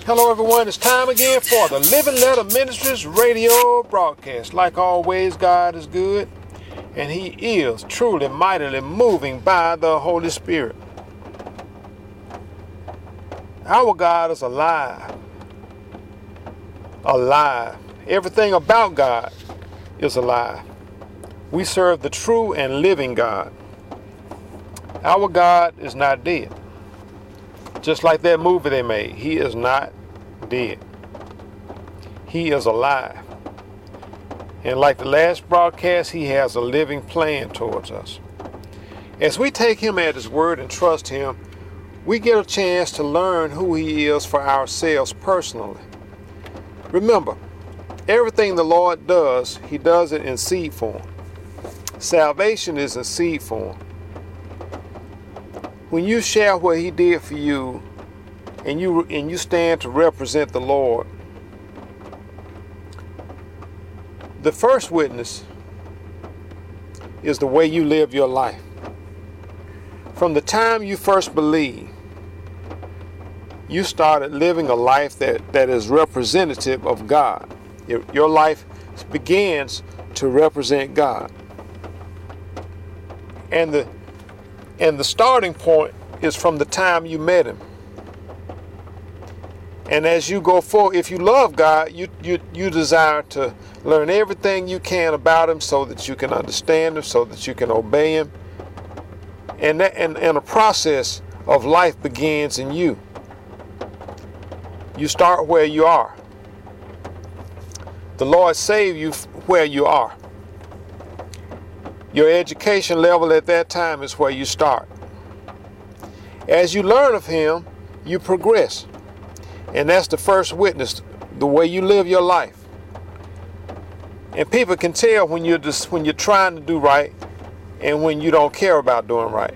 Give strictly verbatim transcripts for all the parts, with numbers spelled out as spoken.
Hello everyone, it's time again for the Living Letter Ministries radio broadcast. Like always, God is good, and He is truly mightily moving by the Holy Spirit. Our God is alive. Alive. Everything about God is alive. We serve the true and living God. Our God is not dead. Just like that movie they made, He is not dead. He is alive. And like the last broadcast, He has a living plan towards us. As we take Him at His word and trust Him, we get a chance to learn who He is for ourselves personally. Remember, everything the Lord does, He does it in seed form. Salvation is in seed form. When you share what He did for you, and you and you stand to represent the Lord, the first witness is the way you live your life. From the time you first believed, you started living a life that, that is representative of God. Your, your life begins to represent God. And the And the starting point is from the time you met Him. And as you go forward, if you love God, you, you, you desire to learn everything you can about Him so that you can understand Him, so that you can obey Him. And, that, and, and a process of life begins in you. You start where you are. The Lord saved you where you are. Your education level at that time is where you start. As you learn of Him, you progress. And that's the first witness, the way you live your life. And people can tell when you're just, when you're trying to do right and when you don't care about doing right.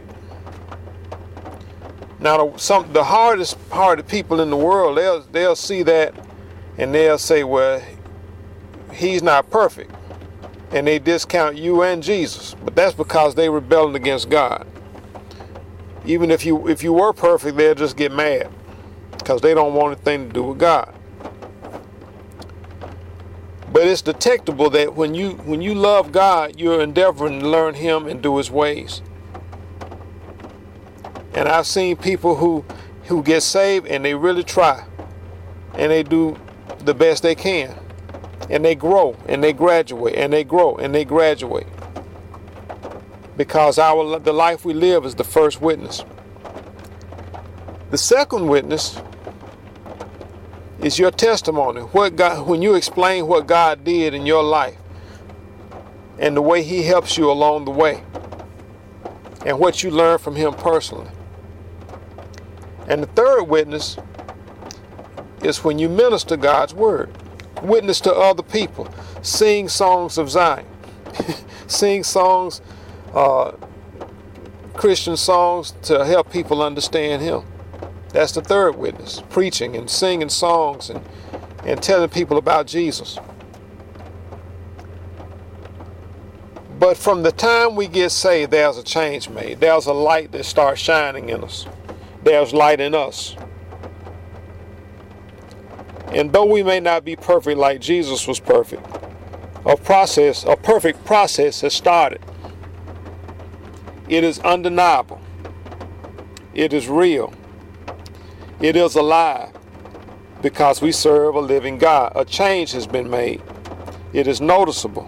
Now, the, some, the hardest part of people in the world, they'll, they'll see that and they'll say, well, he's not perfect. And they discount you and Jesus. But that's because they rebelled against God. Even if you if you were perfect, they'll just get mad because they don't want anything to do with God. But it's detectable that when you when you love God, you're endeavoring to learn Him and do His ways. And I've seen people who who get saved and they really try, and they do the best they can. And they grow, and they graduate, and they grow, and they graduate. Because our the life we live is the first witness. The second witness is your testimony. What God, when you explain what God did in your life, and the way He helps you along the way, and what you learn from Him personally. And the third witness is when you minister God's word. Witness to other people, sing songs of Zion, sing songs, uh, Christian songs to help people understand Him. That's the third witness, preaching and singing songs and, and telling people about Jesus. But from the time we get saved, there's a change made. There's a light that starts shining in us. There's light in us. And though we may not be perfect like Jesus was perfect, a process, a perfect process has started. It is undeniable. It is real. It is alive because we serve a living God. A change has been made. It is noticeable.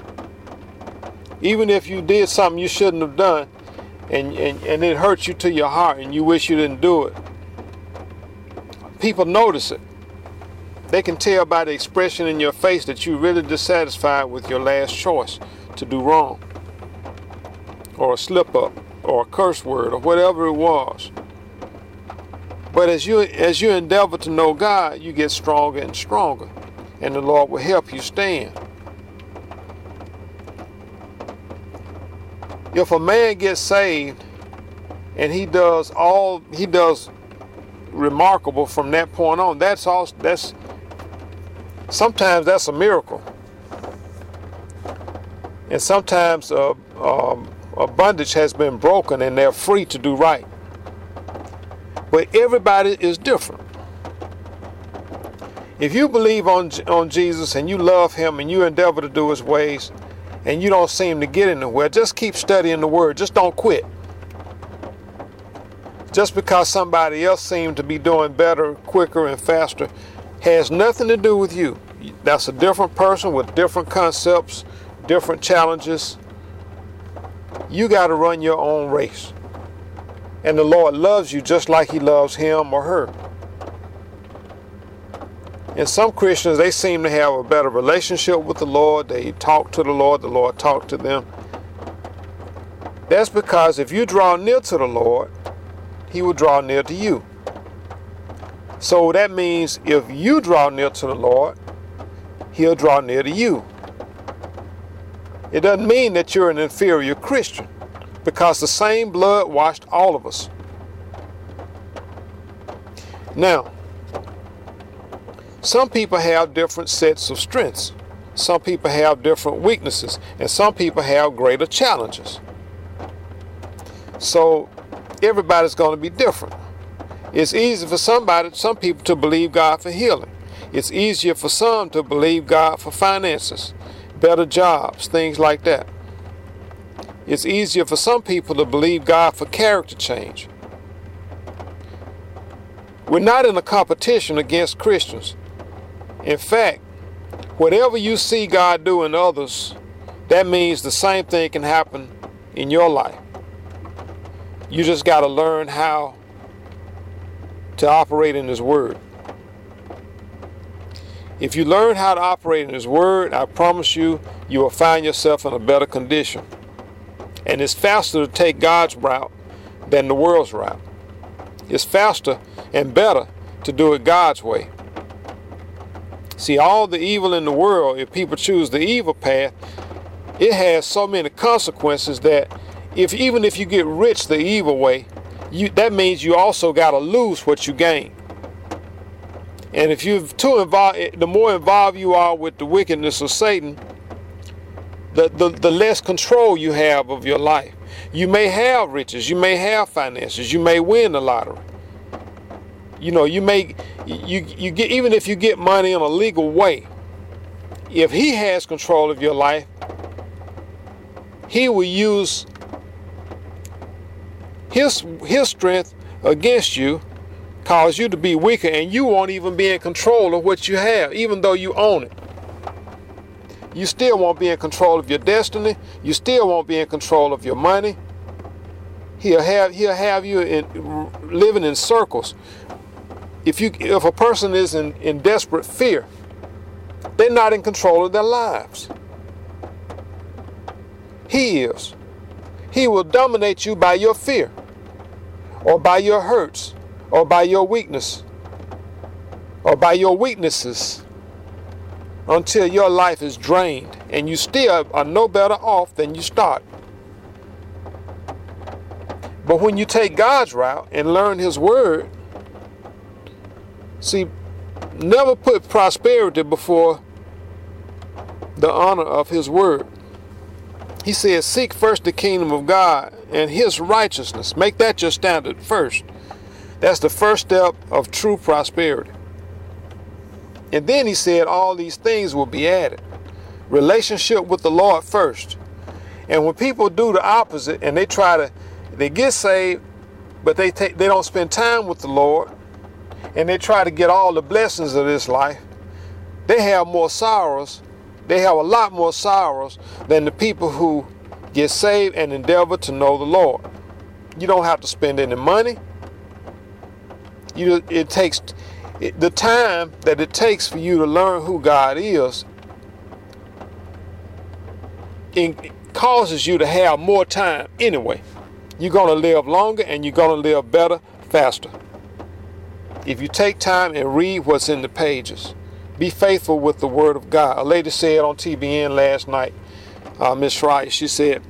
Even if you did something you shouldn't have done and, and, and it hurts you to your heart and you wish you didn't do it, people notice it. They can tell by the expression in your face that you're really dissatisfied with your last choice to do wrong, or a slip up, or a curse word, or whatever it was. But as you as you endeavor to know God, you get stronger and stronger, and the Lord will help you stand. If a man gets saved and he does all he does remarkable from that point on, that's all that's sometimes that's a miracle. And sometimes uh, um, a bondage has been broken and they're free to do right. But everybody is different. If you believe on, on Jesus and you love him and you endeavor to do his ways and you don't seem to get anywhere, just keep studying the word. Just don't quit. Just because somebody else seems to be doing better, quicker, and faster has nothing to do with you. That's a different person with different concepts, different challenges. You got to run your own race. And the Lord loves you just like he loves him or her. And some Christians, they seem to have a better relationship with the Lord. They talk to the Lord, the Lord talk to them. That's because if you draw near to the Lord, he will draw near to you. So that means if you draw near to the Lord, he'll draw near to you. It doesn't mean that you're an inferior Christian, because the same blood washed all of us. Now, some people have different sets of strengths. Some people have different weaknesses, and some people have greater challenges. So everybody's going to be different. It's easy for somebody, some people to believe God for healing. It's easier for some to believe God for finances, better jobs, things like that. It's easier for some people to believe God for character change. We're not in a competition against Christians. In fact, whatever you see God do in others, that means the same thing can happen in your life. You just got to learn how to operate in his word. If you learn how to operate in his word, I promise you, you will find yourself in a better condition. And it's faster to take God's route than the world's route. It's faster and better to do it God's way. See, all the evil in the world, if people choose the evil path, it has so many consequences that if even if you get rich the evil way, you, that means you also got to lose what you gain. And if you're too involved, the more involved you are with the wickedness of Satan, the, the, the less control you have of your life. You may have riches, you may have finances, you may win the lottery. You know, you may, you, you get, even if you get money in a legal way, if he has control of your life, he will use his, his strength against you, cause you to be weaker, and you won't even be in control of what you have, even though you own it. You still won't be in control of your destiny. You still won't be in control of your money. He'll have, he'll have you in, living in circles. If you, if a person is in, in desperate fear, they're not in control of their lives. He is. He will dominate you by your fear, or by your hurts, or by your weakness, or by your weaknesses, until your life is drained and you still are no better off than you start. But when you take God's route and learn his word, see, never put prosperity before the honor of his word. He says, seek first the kingdom of God and his righteousness. Make that your standard first. That's the first step of true prosperity. And then he said all these things will be added. Relationship with the Lord first. And when people do the opposite and they try to, they get saved, but they take, they don't spend time with the Lord, and they try to get all the blessings of this life, they have more sorrows. They have a lot more sorrows than the people who get saved and endeavor to know the Lord. You don't have to spend any money. You, it takes it, the time that it takes for you to learn who God is. It causes you to have more time anyway. You're going to live longer and you're going to live better, faster. If you take time and read what's in the pages, be faithful with the word of God. A lady said on T B N last night, uh, Miss Wright, she said,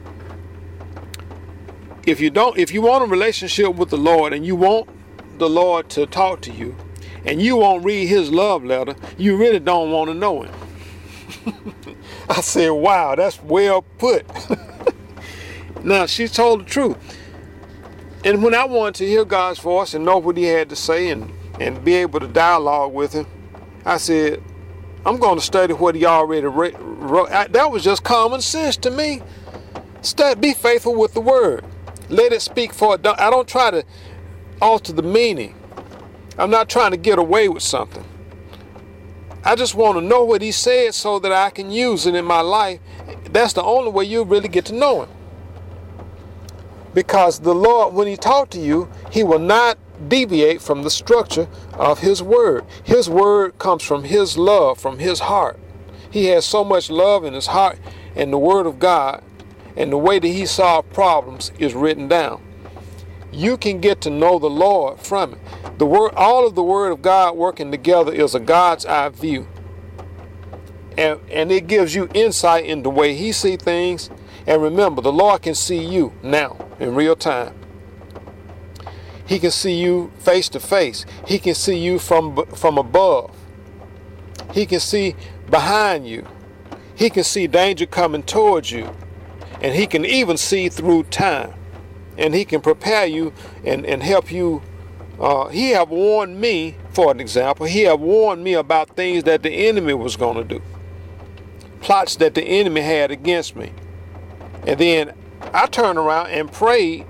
if you don't, if you want a relationship with the Lord and you want the Lord to talk to you, and you won't read his love letter, you really don't want to know him. I said, wow, that's well put. Now, she told the truth. And when I wanted to hear God's voice and know what he had to say and, and be able to dialogue with him, I said, I'm going to study what he already wrote. I, that was just common sense to me. Study, be faithful with the word. Let it speak for it. I don't try to alter the meaning. I'm not trying to get away with something. I just want to know what he said so that I can use it in my life. That's the only way you really get to know him. Because the Lord, when he talks to you, he will not deviate from the structure of his word. His word comes from his love, from his heart. He has so much love in his heart, and the word of God and the way that he solved problems is written down. You can get to know the Lord from it. The word, all of the word of God working together is a God's eye view. And, and it gives you insight into the way he sees things. And remember, the Lord can see you now in real time. He can see you face to face. He can see you from, from above. He can see behind you. He can see danger coming towards you. And he can even see through time. And he can prepare you and, and help you. Uh, he have warned me, for an example, he have warned me about things that the enemy was going to do. Plots that the enemy had against me. And then I turned around and prayed.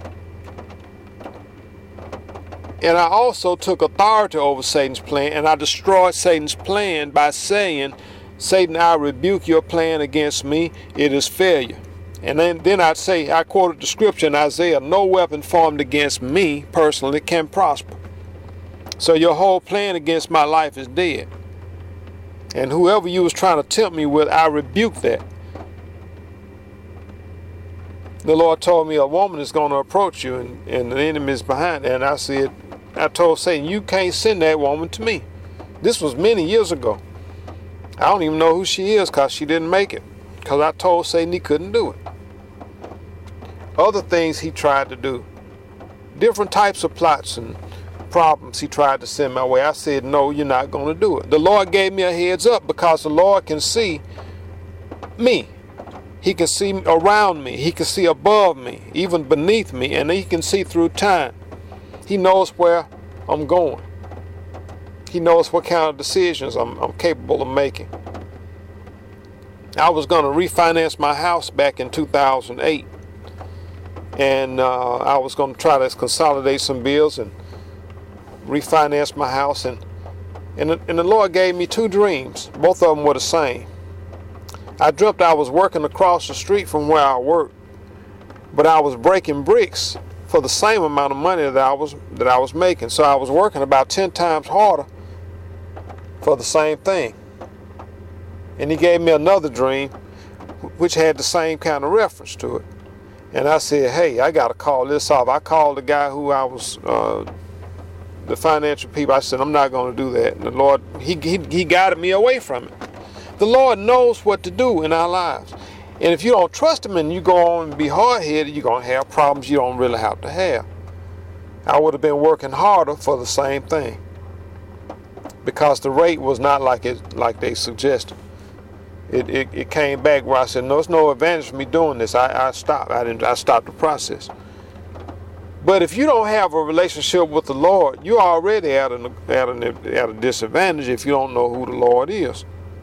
And I also took authority over Satan's plan, and I destroyed Satan's plan by saying, Satan, I rebuke your plan against me. It is failure. And then, then I'd say, I quoted the scripture in Isaiah, no weapon formed against me personally can prosper. So your whole plan against my life is dead. And whoever you was trying to tempt me with, I rebuke that. The Lord told me a woman is going to approach you and, and the enemy is behind. And I said, I told Satan, you can't send that woman to me. This was many years ago. I don't even know who she is because she didn't make it. Because I told Satan he couldn't do it. Other things he tried to do. Different types of plots and problems he tried to send my way. I said, no, you're not going to do it. The Lord gave me a heads up because the Lord can see me. He can see around me. He can see above me, even beneath me, and he can see through time. He knows where I'm going. He knows what kind of decisions I'm, I'm capable of making. I was going to refinance my house back in two thousand eight. And uh, I was going to try to consolidate some bills and refinance my house. And, and, and the Lord gave me two dreams. Both of them were the same. I dreamt I was working across the street from where I worked, but I was breaking bricks for the same amount of money that I was that I was making. So I was working about ten times harder for the same thing. And he gave me another dream which had the same kind of reference to it. And I said, hey, I got to call this off. I called the guy who I was, uh, the financial people. I said, I'm not going to do that. And the Lord, he, he, he guided me away from it. The Lord knows what to do in our lives. And if you don't trust him and you go on and be hard-headed, you're going to have problems you don't really have to have. I would have been working harder for the same thing because the rate was not like it like they suggested. It, it, it came back where I said, no, it's no advantage for me doing this. I, I stopped. I didn't. I stopped the process. But if you don't have a relationship with the Lord, you're already at, an, at, an, at a disadvantage if you don't know who the Lord is.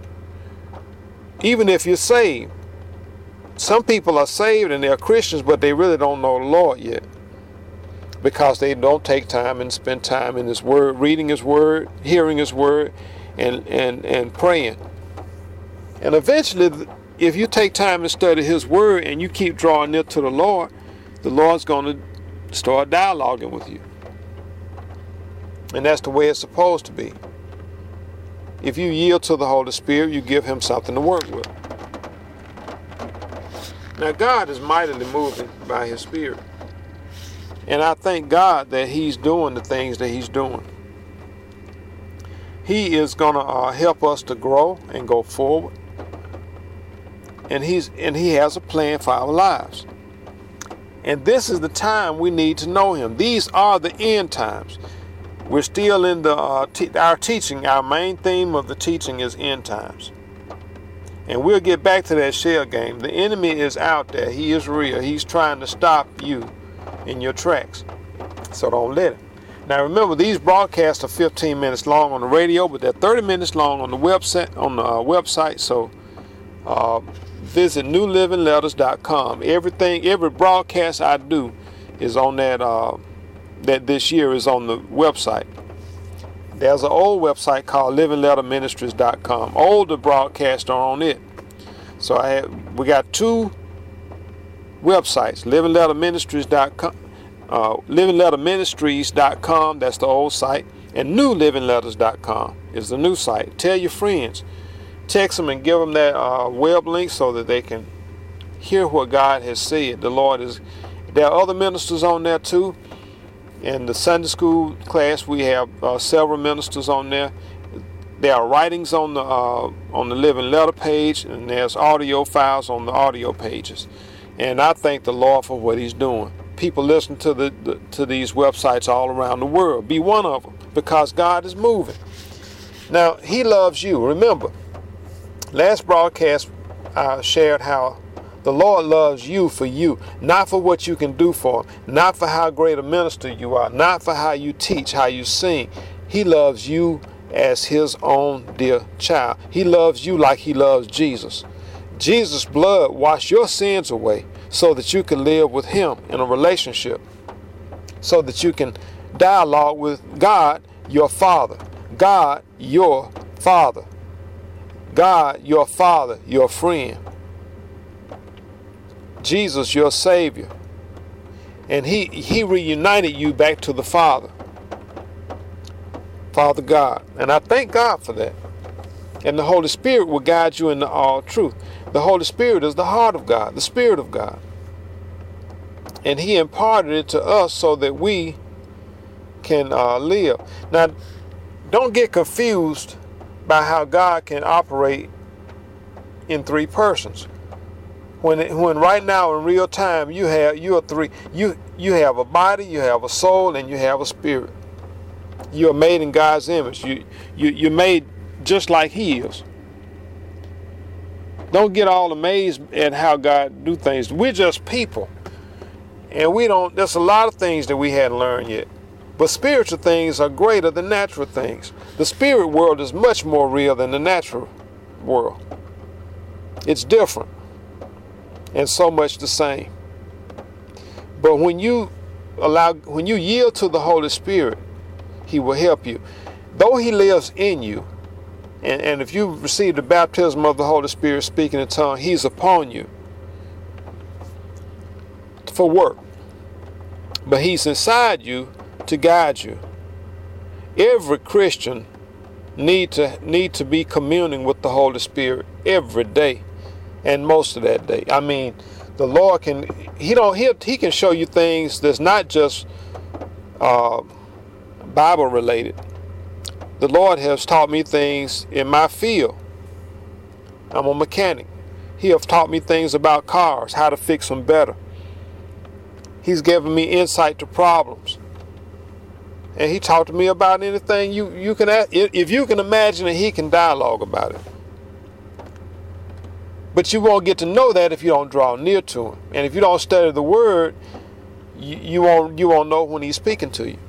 Even if you're saved. Some people are saved and they're Christians, but they really don't know the Lord yet because they don't take time and spend time in his word, reading his word, hearing his word, and, and, and praying. And eventually, if you take time and study his word and you keep drawing near to the Lord, the Lord's going to start dialoguing with you. And that's the way it's supposed to be. If you yield to the Holy Spirit, you give him something to work with. Now, God is mightily moving by his Spirit. And I thank God that he's doing the things that he's doing. He is going to uh, help us to grow and go forward. And he's and he has a plan for our lives. And this is the time we need to know him. These are the end times. We're still in the uh, te- our teaching. Our main theme of the teaching is end times. And we'll get back to that shell game. The enemy is out there. He is real. He's trying to stop you in your tracks. So don't let him. Now remember, these broadcasts are fifteen minutes long on the radio, but they're thirty minutes long on the website. On the uh, website, so uh, visit new living letters dot com. Everything, every broadcast I do is on that. Uh, that this year is on the website. There's an old website called living letter ministries dot com. Older broadcasts are on it. So I have, we got two websites: living letter ministries dot com. Uh, living letter ministries dot com, that's the old site, and new living letters dot com is the new site. Tell your friends, text them and give them that uh, web link so that they can hear what God has said. The Lord is, there are other ministers on there too. In the Sunday school class, we have uh, several ministers on there. There are writings on the uh, on the Living Letter page, and there's audio files on the audio pages. And I thank the Lord for what He's doing. People listen to the, the to these websites all around the world. Be one of them, because God is moving. Now, He loves you. Remember, last broadcast I shared how the Lord loves you for you, not for what you can do for Him, not for how great a minister you are, not for how you teach, how you sing. He loves you as His own dear child. He loves you like He loves Jesus. Jesus' blood washed your sins away so that you can live with Him in a relationship, so that you can dialogue with God, your Father. God, your Father. God, your Father, your friend. Jesus, your Savior. And he, he reunited you back to the Father. Father God. And I thank God for that. And the Holy Spirit will guide you into all truth. The Holy Spirit is the heart of God, the Spirit of God. And He imparted it to us so that we can uh, live. Now, don't get confused by how God can operate in three persons. When, it, when right now in real time you have you are three you you have a body, you have a soul, and you have a spirit. You are made in God's image. You you you're made just like He is. Don't get all amazed at how God do things. We're just people, and we don't. There's a lot of things that we hadn't learned yet. But spiritual things are greater than natural things. The spirit world is much more real than the natural world. It's different, and so much the same. But when you allow, when you yield to the Holy Spirit, He will help you. Though He lives in you, and, and if you receive the baptism of the Holy Spirit speaking in tongues, He's upon you for work. But He's inside you to guide you. Every Christian need to need to be communing with the Holy Spirit every day, and most of that day. I mean, the Lord can He don't he He can show you things that's not just uh, Bible related. The Lord has taught me things in my field. I'm a mechanic. He has taught me things about cars, how to fix them better. He's given me insight to problems. And He talked to me about anything you, you can ask. If you can imagine it, He can dialogue about it. But you won't get to know that if you don't draw near to Him. And if you don't study the Word, you, you won't you won't know when He's speaking to you.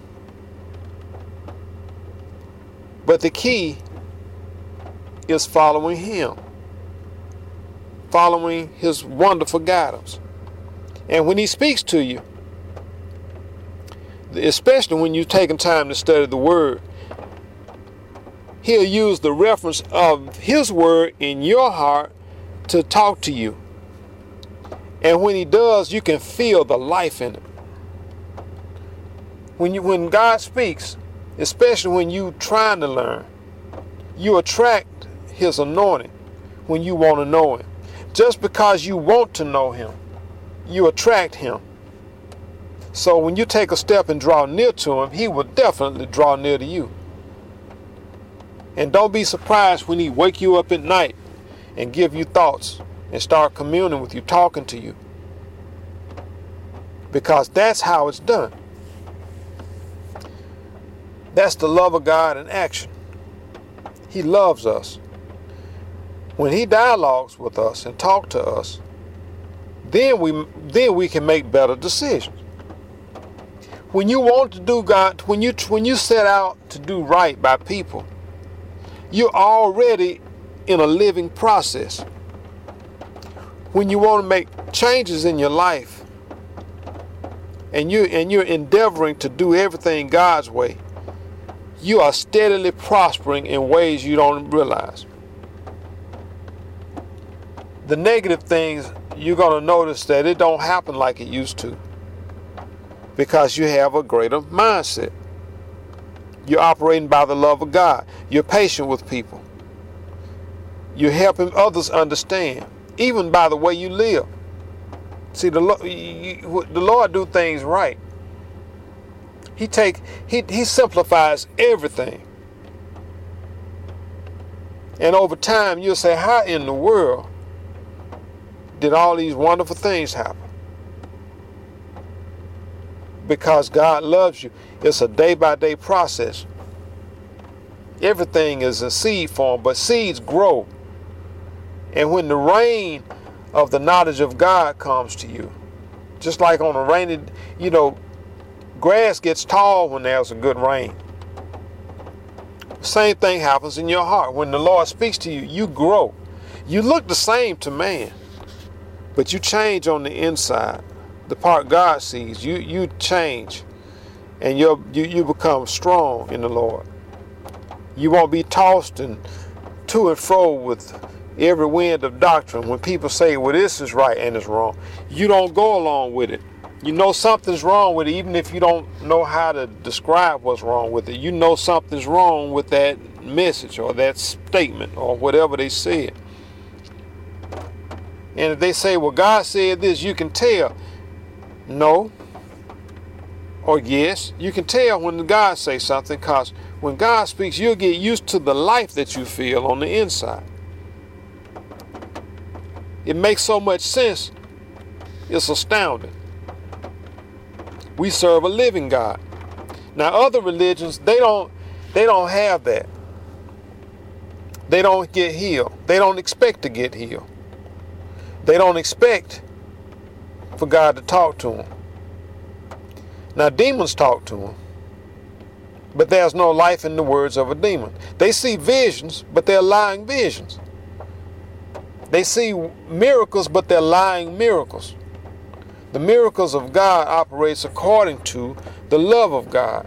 But the key is following Him. Following His wonderful guidance. And when He speaks to you, especially when you've taken time to study the Word, He'll use the reference of His Word in your heart to talk to you. And when He does, you can feel the life in it. When you, when God speaks, especially when you're trying to learn, you attract His anointing when you want to know Him. Just because you want to know Him, you attract Him. So when you take a step and draw near to Him, He will definitely draw near to you. And don't be surprised when He wake you up at night and give you thoughts and start communing with you, talking to you. Because that's how it's done. That's the love of God in action. He loves us. When He dialogues with us and talks to us, then we then we can make better decisions. when you want to do God, when you when you set out to do right by people, you're already in a living process. When you want to make changes in your life, and you and you're endeavoring to do everything God's way, you are steadily prospering in ways you don't realize. The negative things, you're going to notice that it don't happen like it used to, because you have a greater mindset. You're operating by the love of God. You're patient with people. You're helping others understand, even by the way you live. See, the Lord, the Lord do things right. He take he he simplifies everything. And over time, you'll say, how in the world did all these wonderful things happen? Because God loves you. It's a day-by-day process. Everything is a seed form, but seeds grow. And when the rain of the knowledge of God comes to you, just like on a rainy, you know, grass gets tall when there's a good rain. Same thing happens in your heart. When the Lord speaks to you, you grow. You look the same to man, but you change on the inside. The part God sees, you you change, and you you you become strong in the Lord. You won't be tossed and to and fro with every wind of doctrine. When people say, well, this is right and it's wrong, you don't go along with it. You know something's wrong with it, even if you don't know how to describe what's wrong with it. You know something's wrong with that message or that statement or whatever they said. And if they say, well, God said this, you can tell. No or yes, you can tell when God says something, because when God speaks, you'll get used to the life that you feel on the inside. It makes so much sense. It's astounding. We serve a living God. Now, other religions, they don't they don't have that. They don't get healed. They don't expect to get healed. They don't expect for God to talk to them. Now, demons talk to them, but there's no life in the words of a demon. They see visions, but they're lying visions. They see miracles, but they're lying miracles. The miracles of God operates according to the love of God.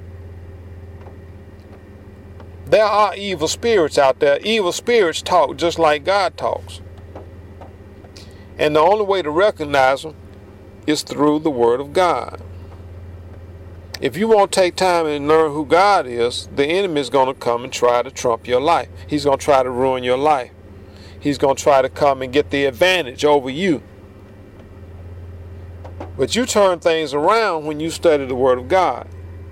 There are evil spirits out there. Evil spirits talk just like God talks. And the only way to recognize them is through the Word of God. If you won't take time and learn who God is, the enemy is going to come and try to trump your life. He's going to try to ruin your life. He's going to try to come and get the advantage over you. But you turn things around when you study the Word of God.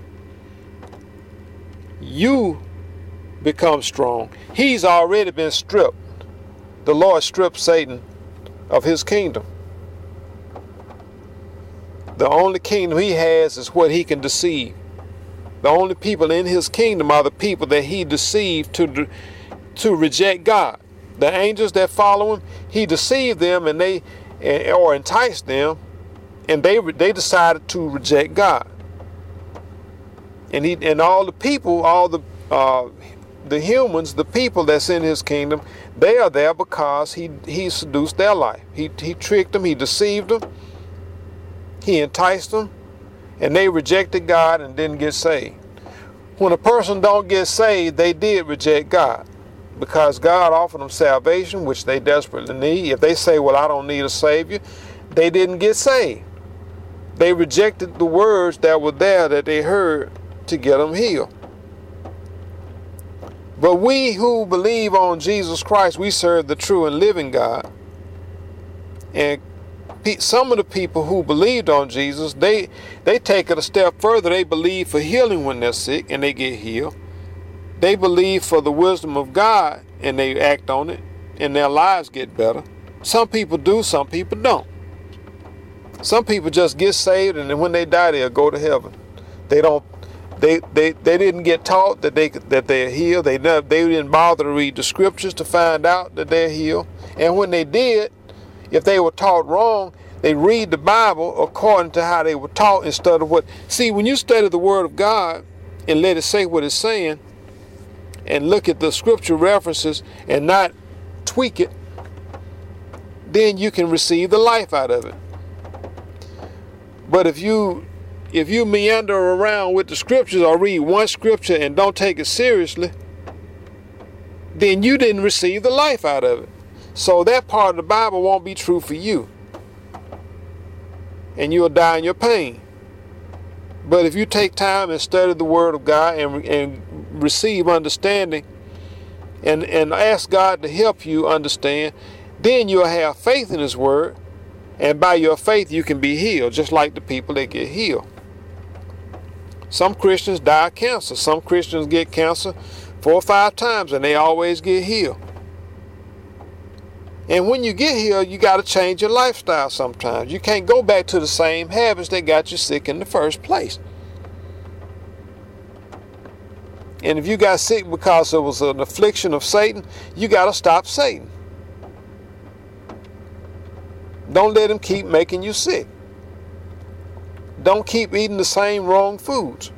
You become strong. He's already been stripped. The Lord stripped Satan of his kingdom. The only kingdom he has is what he can deceive. The only people in his kingdom are the people that he deceived to, to reject God. The angels that follow him, he deceived them and they or enticed them, and they they decided to reject God. And he and all the people, all the uh, the humans, the people that's in his kingdom, they are there because he he seduced their life. He he tricked them, he deceived them, he enticed them, and they rejected God and didn't get saved. When a person don't get saved, they did reject God, because God offered them salvation, which they desperately need. If they say, well, I don't need a Savior, they didn't get saved. They rejected the words that were there that they heard to get them healed. But we who believe on Jesus Christ, we serve the true and living God. And some of the people who believed on Jesus, they, they take it a step further. They believe for healing when they're sick and they get healed. They believe for the wisdom of God and they act on it and their lives get better. Some people do, some people don't. Some people just get saved and then when they die, they'll go to heaven. They don't. They they they didn't get taught that they that they're healed. They never, they didn't bother to read the scriptures to find out that they're healed. And when they did, if they were taught wrong, They read the Bible according to how they were taught instead of what. See, when you study the Word of God and let it say what it's saying, and look at the scripture references and not tweak it, then you can receive the life out of it. But if you if you meander around with the scriptures or read one scripture and don't take it seriously, then you didn't receive the life out of it. So that part of the Bible won't be true for you. And you'll die in your pain. But if you take time and study the Word of God and, and receive understanding and, and ask God to help you understand, then you'll have faith in His Word. And by your faith, you can be healed, just like the people that get healed. Some Christians die of cancer. Some Christians get cancer four or five times, and they always get healed. And when you get healed, you got to change your lifestyle sometimes. You can't go back to the same habits that got you sick in the first place. And if you got sick because it was an affliction of Satan, you got to stop Satan. Don't let him keep making you sick. Don't keep eating the same wrong foods.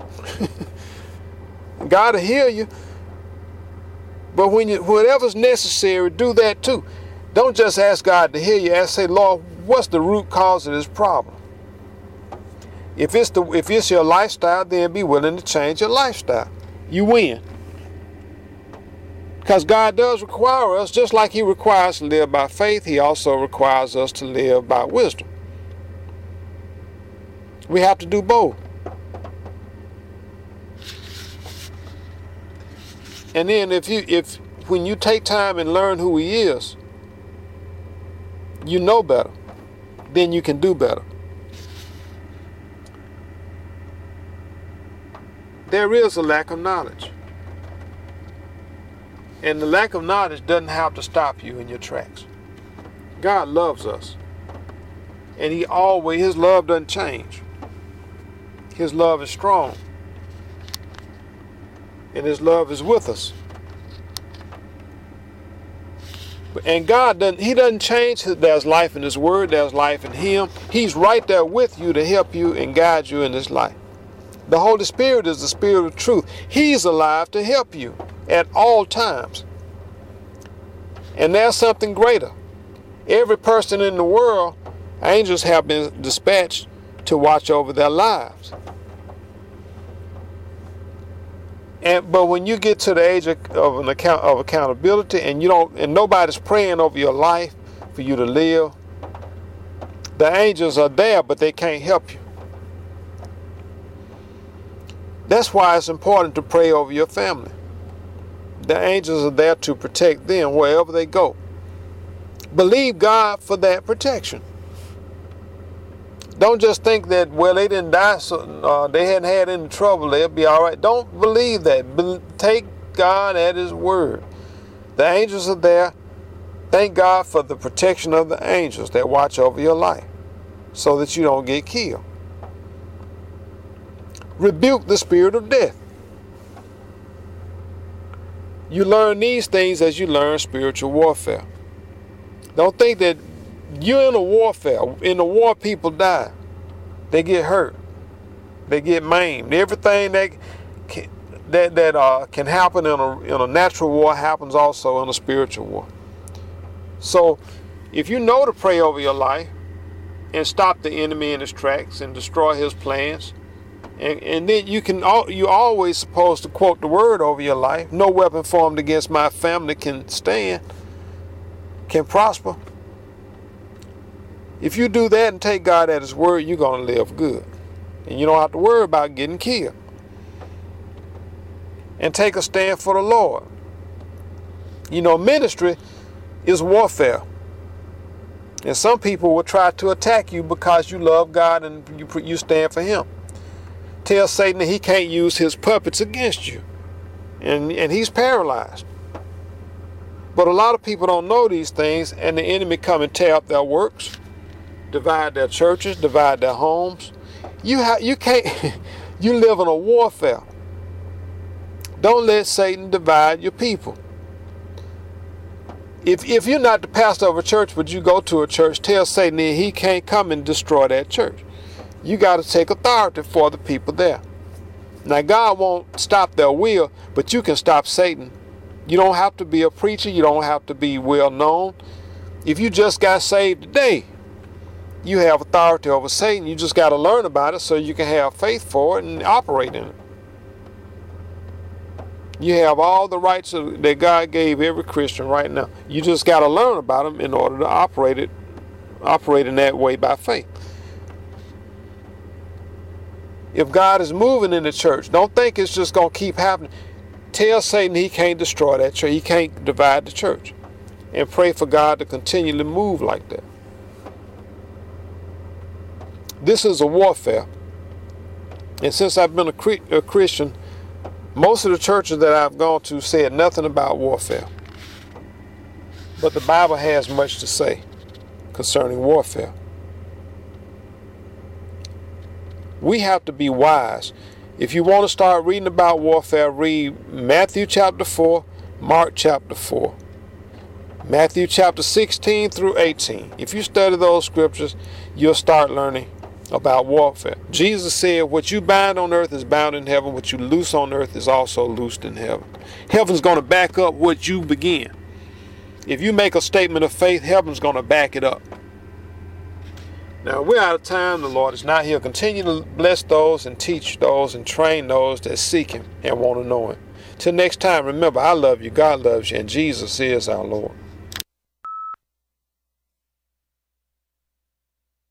God will heal you. But when you, whatever's necessary, do that too. Don't just ask God to heal you. Ask, say, Lord, what's the root cause of this problem? If it's the if it's your lifestyle, then be willing to change your lifestyle. You win. Because God does require us, just like He requires us to live by faith, He also requires us to live by wisdom. We have to do both. And then if you if when you take time and learn who He is, you know better, then you can do better. There is a lack of knowledge. And the lack of knowledge doesn't have to stop you in your tracks. God loves us. And He always, His love doesn't change. His love is strong. And His love is with us. And God doesn't, He doesn't change. There's life in His Word. There's life in Him. He's right there with you to help you and guide you in this life. The Holy Spirit is the Spirit of truth. He's alive to help you at all times. And there's something greater. Every person in the world, angels have been dispatched to watch over their lives. And but when you get to the age of, of an account of accountability, and you don't, and nobody's praying over your life for you to live, the angels are there, but they can't help you. That's why it's important to pray over your family. The angels are there to protect them wherever they go. Believe God for that protection. Don't just think that, well, they didn't die, so uh, they hadn't had any trouble, they'll be all right. Don't believe that. Be- take God at His word. The angels are there. Thank God for the protection of the angels that watch over your life so that you don't get killed. Rebuke the spirit of death. You learn these things as you learn spiritual warfare. Don't think that you're in a warfare. In the war, people die. They get hurt. They get maimed. Everything that can, that that uh, can happen in a in a natural war happens also in a spiritual war. So, if you know to pray over your life and stop the enemy in his tracks and destroy his plans, and, and then you can you're always supposed to quote the word over your life. No weapon formed against my family can stand, can prosper. If you do that and take God at His word, you're going to live good. And you don't have to worry about getting killed. And take a stand for the Lord. You know, ministry is warfare. And some people will try to attack you because you love God and you, you stand for Him. Tell Satan that he can't use his puppets against you. And, and he's paralyzed. But a lot of people don't know these things, and the enemy come and tear up their works, divide their churches, divide their homes. You ha- you can't, you live in a warfare. Don't let Satan divide your people. If, if you're not the pastor of a church, but you go to a church, tell Satan that he can't come and destroy that church. You got to take authority for the people there. Now, God won't stop their will, but you can stop Satan. You don't have to be a preacher. You don't have to be well known. If you just got saved today, you have authority over Satan. You just got to learn about it so you can have faith for it and operate in it. You have all the rights that God gave every Christian right now. You just got to learn about them in order to operate it, operate in that way by faith. If God is moving in the church, don't think it's just going to keep happening. Tell Satan he can't destroy that church. He can't divide the church. And pray for God to continually move like that. This is a warfare. And since I've been a, a Christian, most of the churches that I've gone to said nothing about warfare. But the Bible has much to say concerning warfare. We have to be wise. If you want to start reading about warfare, read Matthew chapter four, Mark chapter four. Matthew chapter sixteen through eighteen. If you study those scriptures, you'll start learning about warfare. Jesus said, what you bind on earth is bound in heaven. What you loose on earth is also loosed in heaven. Heaven's going to back up what you begin. If you make a statement of faith, heaven's going to back it up. Now, we're out of time. The Lord is not here. Continue to bless those and teach those and train those that seek Him and want to know Him. Till next time, remember, I love you, God loves you, and Jesus is our Lord.